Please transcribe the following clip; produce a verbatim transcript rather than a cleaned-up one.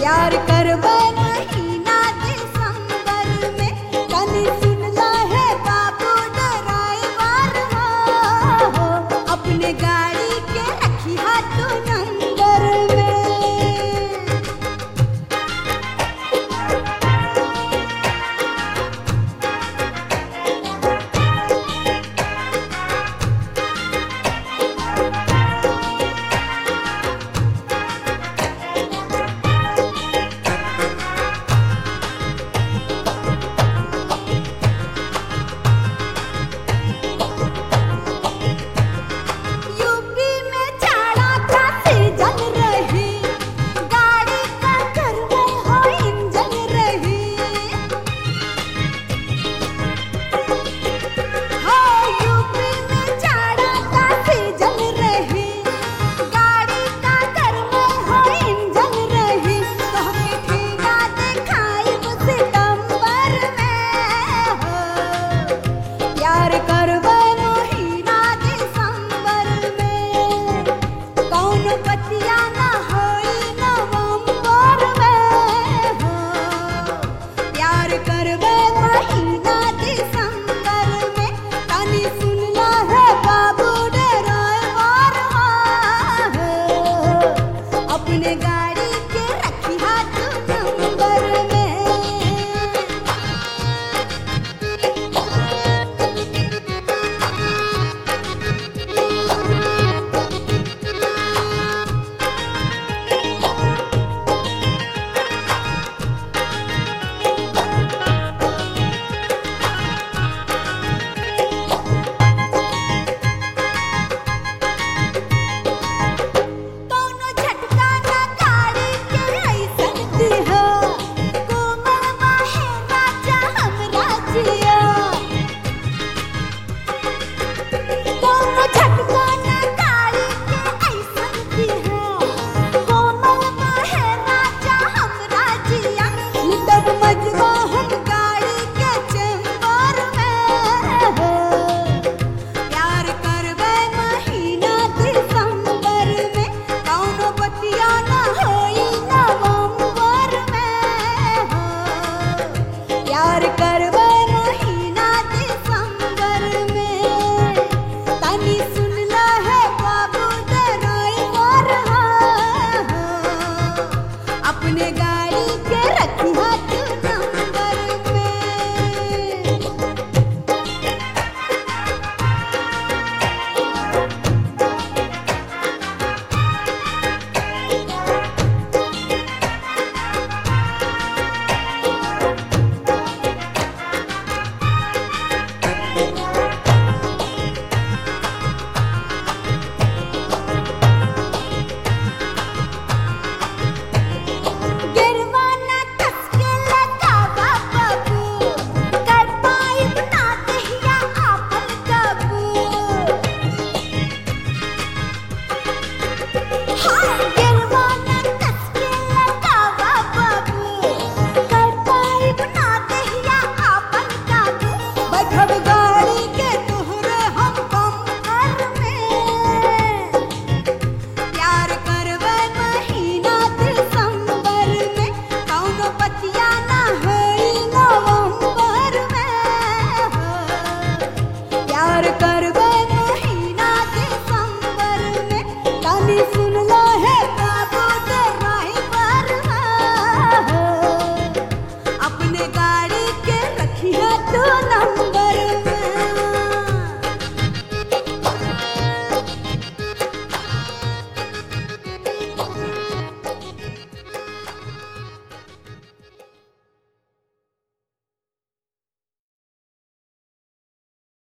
प्यार करबे महीना दिसंबर में तनी सुनला है बाबू ड्राइवर हो अपने गाड़ी के रखिया तू नंबर में। यूपी में जाड़ा का सीजन रही गाड़ी का करवे हो इंजन रही हो यूपी में जाड़ा का सीजन रही गाड़ी का करवे हो इंजन रही तोहके ठेला दिखाई सितंबर में हो प्यार करवे महीना दिसंबर में कौन बतिया न होई नवंबर में हो प्यार करवे महीना दिसंबर में तनी सुनला है बाबू ड्राइवर हो अपने गाड़ी के रखिया तू नंबर में। कौनो झटका ना गाड़ी के ऐसन दिहा कोमल बाहे राजा हमरा जिया कौनो झटका ना गाड़ी के ऐसन दिहा कोमल बाहे राजा हमरा जिया तब मजबा हम गाड़ी के चेंबर में हो प्यार करवे महीना दिसंबर में कौनो बतिया न होई नवंबर में हो प्यार करवे महीना दिसंबर में तनी सुनला है बाबू ड्राइवर हो अपने